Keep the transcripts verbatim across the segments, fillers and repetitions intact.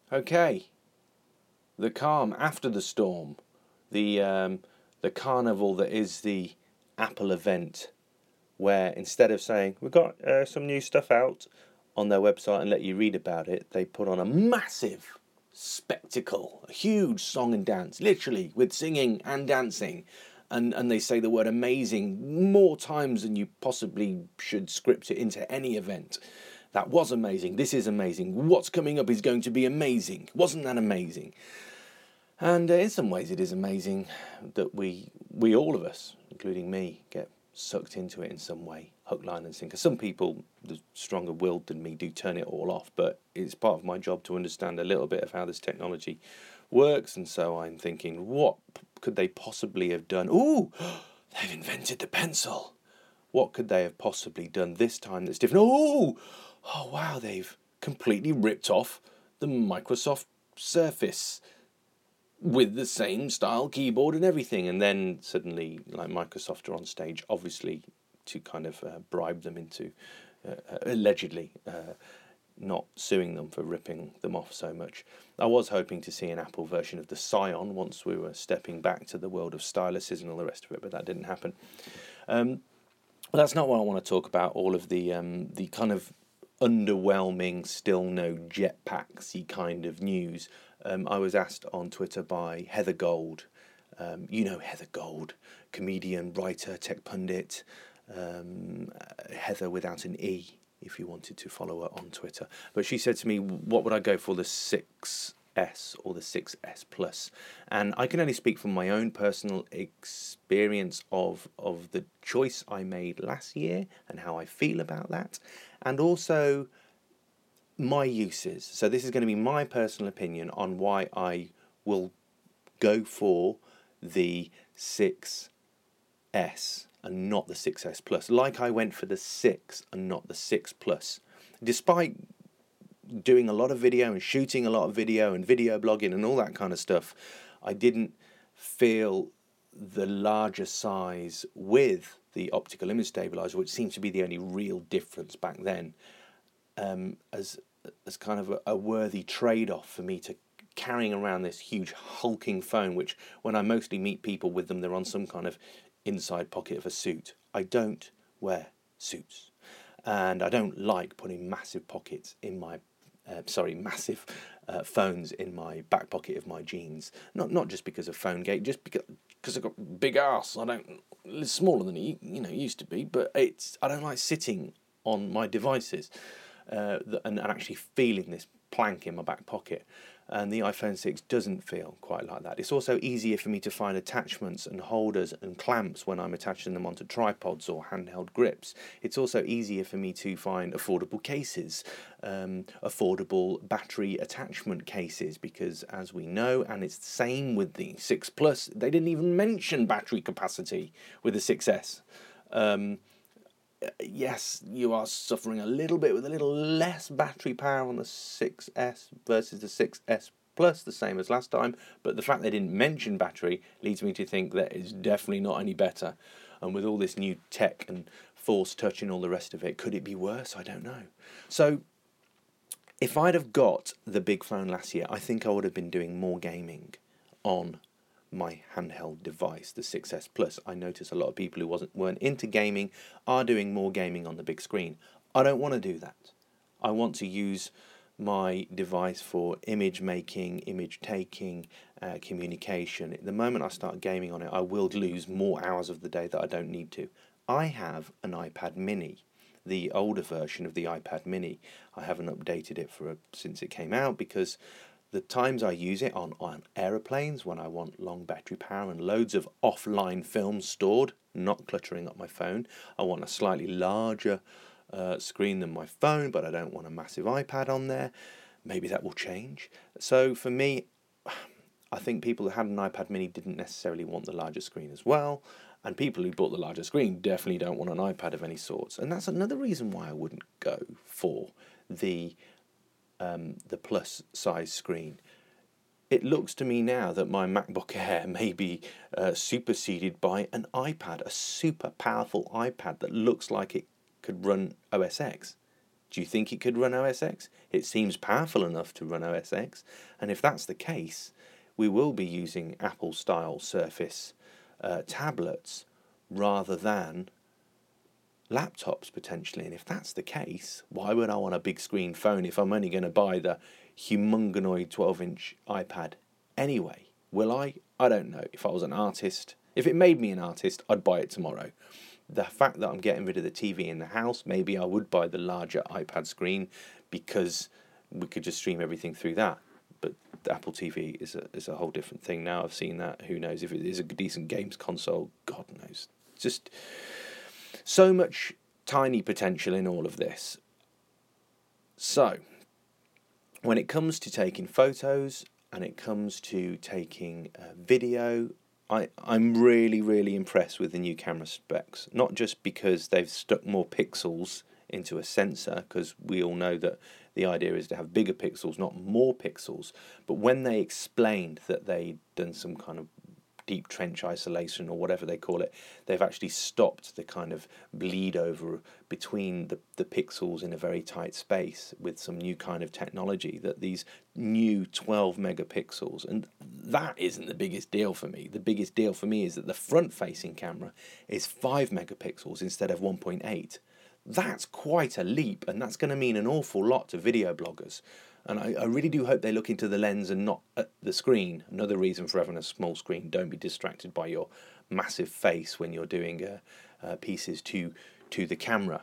Okay, the calm after the storm, the um, the carnival that is the Apple event, where instead of saying we've got uh, some new stuff out on their website and let you read about it, they put on a massive spectacle, a huge song and dance, literally with singing and dancing. And, and they say the word amazing more times than you possibly should script it into any event. That was amazing. This is amazing. What's coming up is going to be amazing. Wasn't that amazing? And uh, in some ways it is amazing that we, we all of us, including me, get sucked into it in some way, hook, line and sinker. Some people, the stronger willed than me, do turn it all off, but it's part of my job to understand a little bit of how this technology works, and so I'm thinking, what could they possibly have done? Ooh, they've invented the pencil. What could they have possibly done this time that's different? Oh, oh wow, they've completely ripped off the Microsoft Surface with the same style keyboard and everything. And then suddenly, like, Microsoft are on stage, obviously to kind of uh, bribe them into uh, uh, allegedly uh, not suing them for ripping them off so much. I was hoping to see an Apple version of the Scion once we were stepping back to the world of styluses and all the rest of it, but that didn't happen. Um, but that's not what I want to talk about. All of the um, the kind of underwhelming, still no jetpacksy kind of news. Um, I was asked on Twitter by Heather Gold. Um, you know Heather Gold, comedian, writer, tech pundit. Um, Heather without an E, if you wanted to follow her on Twitter. But she said to me, what would I go for, the six S or the six S Plus? And I can only speak from my own personal experience of, of the choice I made last year and how I feel about that. And also my uses. So this is going to be my personal opinion on why I will go for the six S and not the six S Plus, like I went for the six and not the six Plus. Despite doing a lot of video and shooting a lot of video and video blogging and all that kind of stuff, I didn't feel the larger size with the optical image stabilizer, which seems to be the only real difference back then, um, as as kind of a, a worthy trade-off for me to carrying around this huge hulking phone, which when I mostly meet people with them, they're on some kind of inside pocket of a suit. I don't wear suits, and I don't like putting massive pockets in my uh, sorry massive uh, phones in my back pocket of my jeans. Not not just because of phone gate, just because because I've got big ass. I don't, it's smaller than it you know used to be, but it's I don't like sitting on my devices uh, and, and actually feeling this plank in my back pocket. And the iPhone six doesn't feel quite like that. It's also easier for me to find attachments and holders and clamps when I'm attaching them onto tripods or handheld grips. It's also easier for me to find affordable cases, um, affordable battery attachment cases, because as we know, and it's the same with the six Plus, they didn't even mention battery capacity with the six S. Um, yes, you are suffering a little bit with a little less battery power on the six S versus the six S Plus, the same as last time, but the fact they didn't mention battery leads me to think that it's definitely not any better. And with all this new tech and Force Touch and all the rest of it, could it be worse? I don't know. So if I'd have got the big phone last year, I think I would have been doing more gaming on my handheld device, the six S Plus. I notice a lot of people who wasn't weren't into gaming are doing more gaming on the big screen. I don't want to do that. I want to use my device for image making, image taking, uh, communication. The moment I start gaming on it, I will lose more hours of the day that I don't need to. I have an iPad mini, the older version of the iPad mini. I haven't updated it for a, since it came out, because the times I use it on, on aeroplanes, when I want long battery power and loads of offline film stored, not cluttering up my phone. I want a slightly larger uh, screen than my phone, but I don't want a massive iPad on there. Maybe that will change. So for me, I think people who had an iPad mini didn't necessarily want the larger screen as well. And people who bought the larger screen definitely don't want an iPad of any sorts. And that's another reason why I wouldn't go for the Um, the plus size screen. It looks to me now that my MacBook Air may be uh, superseded by an iPad, a super powerful iPad that looks like it could run O S X. Do you think it could run O S X? It seems powerful enough to run O S X, and if that's the case, we will be using Apple-style Surface uh, tablets rather than laptops potentially. And if that's the case, why would I want a big screen phone if I'm only going to buy the humongounoid twelve inch iPad anyway? Will I? I don't know. If I was an artist, if it made me an artist, I'd buy it tomorrow. The fact that I'm getting rid of the T V in the house, maybe I would buy the larger iPad screen because we could just stream everything through that. But the Apple T V is a is a whole different thing now. I've seen that. Who knows if it is a decent games console? God knows. Just so much tiny potential in all of this. So, when it comes to taking photos and it comes to taking uh, video, I, I'm really, really impressed with the new camera specs. Not just because they've stuck more pixels into a sensor, because we all know that the idea is to have bigger pixels, not more pixels. But when they explained that they'd done some kind of deep trench isolation or whatever they call it, they've actually stopped the kind of bleed over between the, the pixels in a very tight space with some new kind of technology, that these new twelve megapixels, and that isn't the biggest deal for me. The biggest deal for me is that the front facing camera is five megapixels instead of one point eight. That's quite a leap, and that's going to mean an awful lot to video bloggers. And I, I really do hope they look into the lens and not at the screen. Another reason for having a small screen: don't be distracted by your massive face when you're doing uh, uh, pieces to to the camera.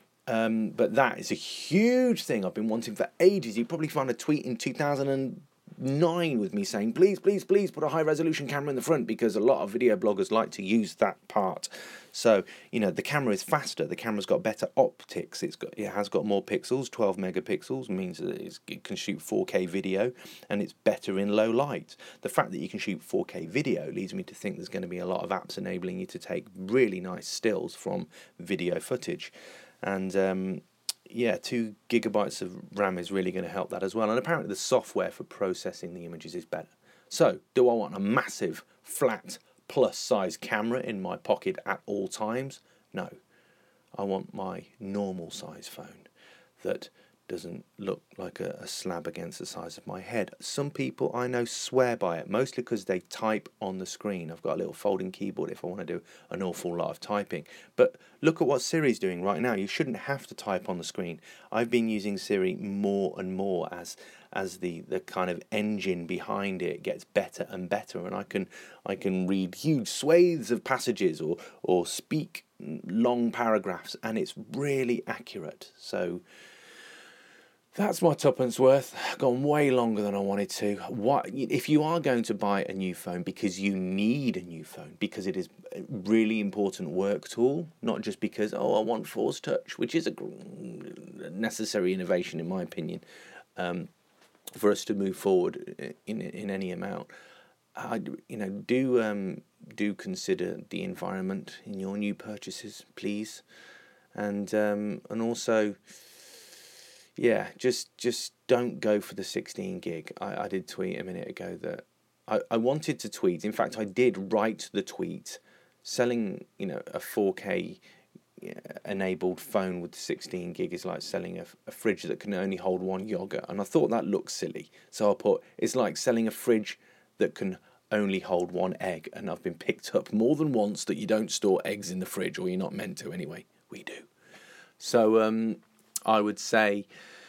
Um, but that is a huge thing I've been wanting for ages. You probably found a tweet in two thousand nine with me saying, please, please, please put a high resolution camera in the front, because a lot of video bloggers like to use that part. So, you know, the camera is faster. The camera's got better optics. It's got, it has got more pixels. twelve megapixels means that it's, it can shoot four K video, and it's better in low light. The fact that you can shoot four K video leads me to think there's going to be a lot of apps enabling you to take really nice stills from video footage. And, um, yeah, two gigabytes of RAM is really going to help that as well. And apparently the software for processing the images is better. So, do I want a massive, flat, plus-size camera in my pocket at all times? No. I want my normal-size phone that doesn't look like a, a slab against the size of my head. Some people I know swear by it, mostly because they type on the screen. I've got a little folding keyboard if I want to do an awful lot of typing. But look at what Siri's doing right now. You shouldn't have to type on the screen. I've been using Siri more and more as as the, the kind of engine behind it gets better and better, and I can I can read huge swathes of passages or or speak long paragraphs, and it's really accurate. So that's my tuppence worth. Gone way longer than I wanted to. What if you are going to buy a new phone because you need a new phone, because it is a really important work tool, not just because, oh, I want Force Touch, which is a necessary innovation in my opinion, um, for us to move forward in in any amount. I, you know, do um, do consider the environment in your new purchases, please, and um, and also. Yeah, just just don't go for the sixteen gig. I, I did tweet a minute ago that I, I wanted to tweet. In fact, I did write the tweet selling, you know, a four K enabled phone with sixteen gig is like selling a, a fridge that can only hold one yogurt. And I thought that looked silly. So I put, it's like selling a fridge that can only hold one egg. And I've been picked up more than once that you don't store eggs in the fridge, or you're not meant to anyway. We do. So, um... I would say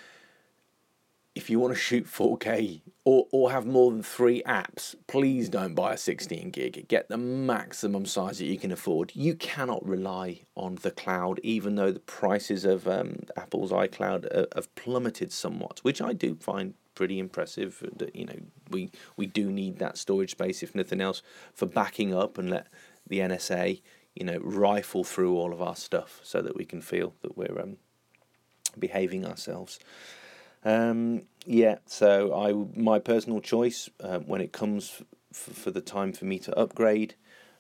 if you want to shoot four K or, or have more than three apps, please don't buy a sixteen gig. Get the maximum size that you can afford. You cannot rely on the cloud, even though the prices of um, Apple's iCloud uh, have plummeted somewhat, which I do find pretty impressive. That, you know, we, we do need that storage space, if nothing else, for backing up and let the N S A, you know, rifle through all of our stuff so that we can feel that we're um, behaving ourselves. Um, yeah, so I my personal choice uh, when it comes f- for the time for me to upgrade,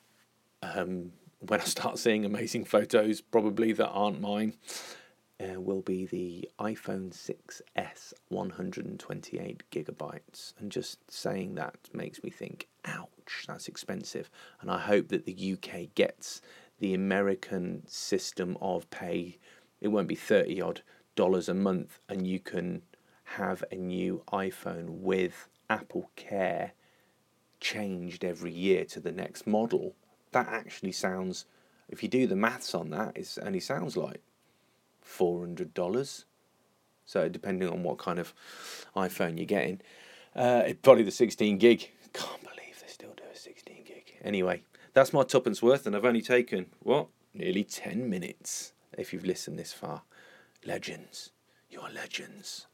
um, when I start seeing amazing photos, probably that aren't mine, uh, will be the iPhone six S one hundred twenty-eight gigabytes. And just saying that makes me think, ouch, that's expensive. And I hope that the U K gets the American system of pay. It won't be thirty odd dollars a month and you can have a new iPhone with Apple Care changed every year to the next model, that actually sounds, if you do the maths on that, it only sounds like four hundred dollars. So depending on what kind of iPhone you're getting, uh, it, probably the sixteen gig. Can't believe they still do a sixteen gig. Anyway, that's my tuppence worth, and I've only taken, what, nearly ten minutes. If you've listened this far, legends, you're legends.